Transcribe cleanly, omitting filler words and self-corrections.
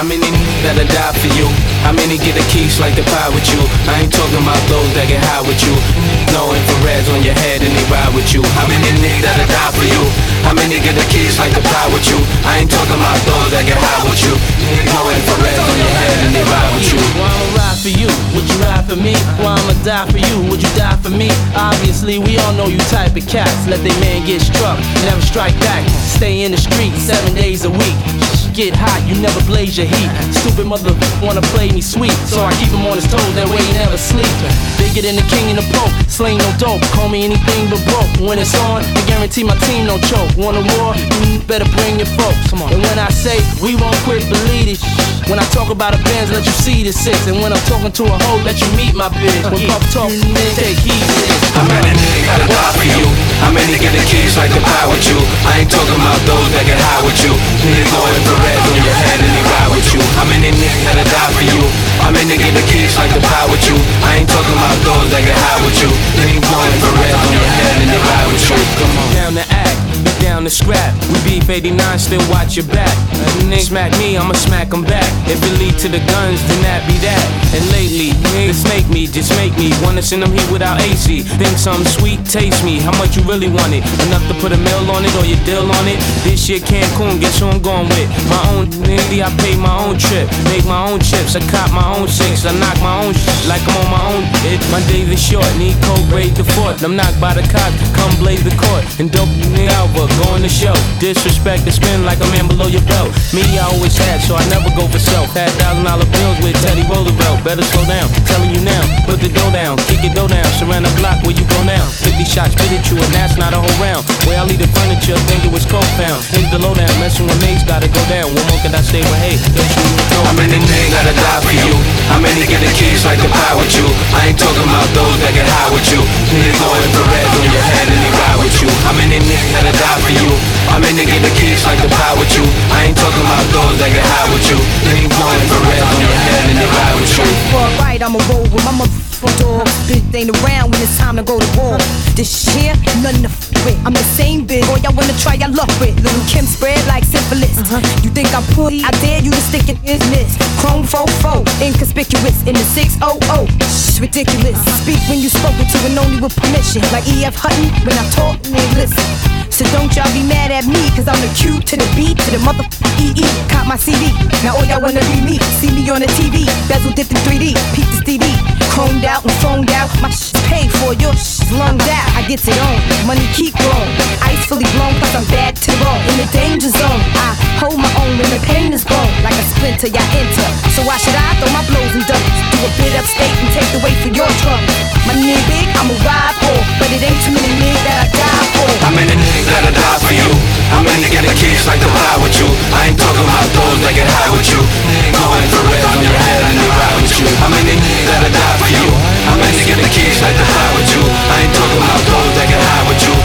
How many that'll die for you? How many get the keys like the pie with you? I ain't talking about those that get high with you. No infrareds on your head and they ride with you. How many niggas that'll die for you? How many get the keys like the pie with you? I ain't talking about those that get high with you. No infrareds on your head and they ride with you. Well, I'ma ride for you, would you ride for me? Well, I'ma die for you, would you die for me? Obviously, we all know you type of cats. Let they man get struck, never strike back. Stay in the street 7 days a week. Get hot, you never blaze your heat. Stupid mother wanna play me sweet, so I keep him on his toes, that way he never sleep. Bigger than the king and the pope, slaying no dope. Call me anything but broke. When it's on, I guarantee my team no choke. Want a war? You better bring your folks. And when I say we won't quit, believe it. When I talk about a Benz, let you see the six. And when I'm talking to a hoe, let you meet my bitch. When Puff talk, take heed to this. How many niggas gotta die for you? How many get the keys like the pie with you? I ain't talking about those that get high with you. Niggas go infrareds on your head and they ride with you. How many niggas gotta die for you? How many get the keys like the pie with you? I ain't talking about those that get high with you. Niggas go infrareds on your head and they ride with you. Come on. Down to act, down to scrap. We beef 89, still watch your back. Niggas smack me, I'ma smack them back. If it lead to the guns, then that be that. And lately, niggas snake me, just make me wanna send them here without AC. Think something sweet, taste me. How much you really want it? Enough to put a mill on it or your deal on it? This shit Cancun, guess who I'm going with? My own nigga, I pay my own trip. Make my own chips, I cop my own six. I knock my own shit like I'm on my own shit. My days are short, need cold grade the fort. I'm knocked by the cops, come blaze the court. And dope nigga out, but go on the show. Disrespect to spin like a man below your belt. Me, I always had, so I never go for self. Had $1,000 bills with Teddy Roosevelt. Better slow down, telling you now. Put the dough down, kick your dough down. Surround the block where you go now. 50 shots, spit at you, and that's not a whole round. Where I leave the furniture, think it was cold found. Hit the low down, messing with mates, gotta go down. One more could I stay with, hey, don't you even know. How many niggas gotta die for you? How many get the keys like the pie with you? I ain't talking about those that get high with you. Niggas go infrareds on your head and they ride with you. How many niggas gotta die for you? How many get the keys like the pie with you? I ain't talking about those that get high with you. Niggas go infrareds on your head and they ride with you. For a ride, I'ma roll with my motherfucking dog. Bitch ain't around when it's time to go to war. This shit, nothing to f with. I'm the same bitch. Boy, y'all wanna try, I love it. Little Kim spread like syphilis. You think I'm putty? I dare you to stick it in this. Chrome 44, inconspicuous in the 600. Shh, ridiculous. Speak when you spoken to and only with permission. Like E.F. Hutton, when I talk, they listen. So don't y'all be mad at me, cause I'm the Q to the B to the motherfucking E. Caught my CD, now all y'all wanna be me. See me on the TV, bezel dipped in 3D. Peep this TV, chromed out and phoned out. My shit's paid for, your shit's lunged out. I get it on, money keep growing. Ice fully blown, plus I'm bad to the bone. In the danger zone, I hold my own when the pain is gone. Like a splinter, y'all enter. So why should I throw my blows and dumps? Do a bit upstate and take the weight for your trouble. My nigga big, I'ma ride for, but it ain't too many niggas that I die for. How many niggas gotta die for you? How many get the keys like the pie with you? I ain't talking about those that get high with you. Niggas go infrareds on your head and they ride with you. How many niggas gotta die for you? How many get the keys like the pie with you? I ain't talking about those that get high with you.